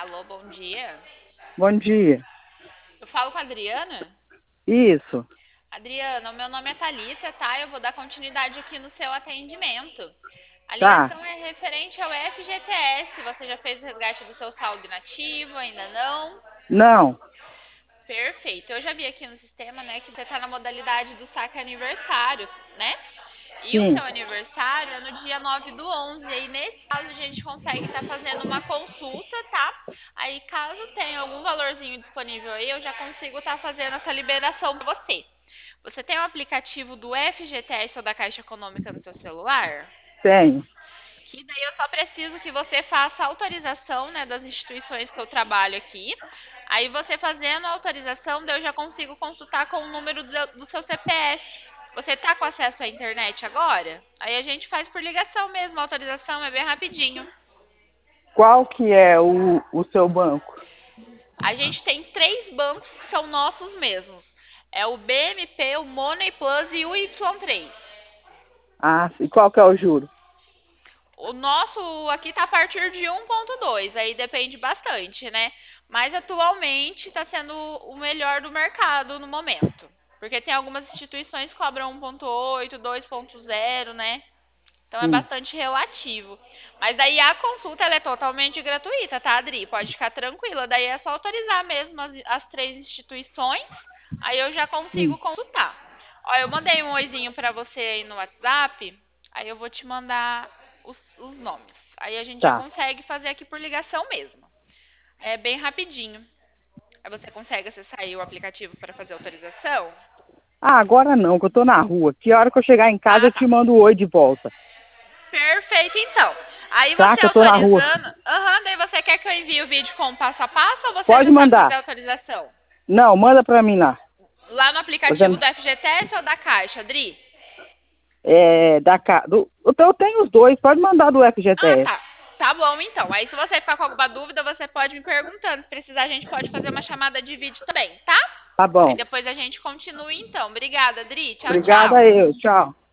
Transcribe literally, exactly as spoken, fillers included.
Alô, bom dia. Bom dia. Eu falo com a Adriana? Isso, Adriana, o meu nome é Thalita, tá? Eu vou dar continuidade aqui no seu atendimento. A tá? ligação é referente ao F G T S. Você já fez o resgate do seu saldo inativo? Ainda não? Não, Perfeito. Eu já vi aqui no sistema, né, que você está na modalidade do saque aniversário, né? E o sim, seu aniversário é no dia nove do onze. E aí, nesse caso, a gente consegue estar fazendo uma consulta, tá? Aí, caso tenha algum valorzinho disponível aí, eu já consigo estar fazendo essa liberação para você. Você tem o aplicativo do F G T S ou da Caixa Econômica no seu celular? tenho. Que daí eu só preciso que você faça a autorização, né, das instituições que eu trabalho aqui. Aí você fazendo a autorização, daí eu já consigo consultar com o número do, do seu C P F. Você tá com acesso à internet agora? Aí a gente faz por ligação mesmo, a autorização é bem rapidinho. Qual que é o, o seu banco? A gente tem três bancos que são nossos mesmos. É o B M P, o Money Plus e o Y três. Ah, e qual que é o juro? O nosso aqui tá a partir de um ponto dois, aí depende bastante, né? Mas atualmente está sendo o melhor do mercado no momento. Porque tem algumas instituições que cobram um ponto oito, dois ponto zero, né? Então é Sim, bastante relativo. Mas daí a consulta ela é totalmente gratuita, tá, Adri? Pode ficar tranquila. Daí é só autorizar mesmo as, as três instituições. Aí eu já consigo sim, consultar. Ó, eu mandei um oizinho para você aí no WhatsApp. Aí eu vou te mandar os, os nomes. Aí a gente já tá. consegue fazer aqui por ligação mesmo. É bem rapidinho. Aí você consegue acessar aí o aplicativo para fazer autorização? Ah, agora não, que eu tô na rua. Que hora que eu chegar em casa Ah, eu tá. te mando o oi de volta, Perfeito, então. Aí tá? você Que eu tô na rua. autorizando. Aham, uhum, daí você quer que eu envie o vídeo com o passo a passo ou você Pode já sabe fazer mandar. a autorização? Não, manda pra mim lá. Lá no Você, aplicativo do F G T S ou da Caixa, Adri? é, da, ca- do, então eu tenho os dois, pode mandar do Ah, F G T S. tá. Tá bom, então. Aí se você ficar com alguma dúvida, você pode me perguntando. Se precisar, a gente pode fazer uma chamada de vídeo também, tá? Tá Aí bom. depois a gente continua, então. Obrigada, Adri. Tchau, Obrigada tchau. eu, tchau.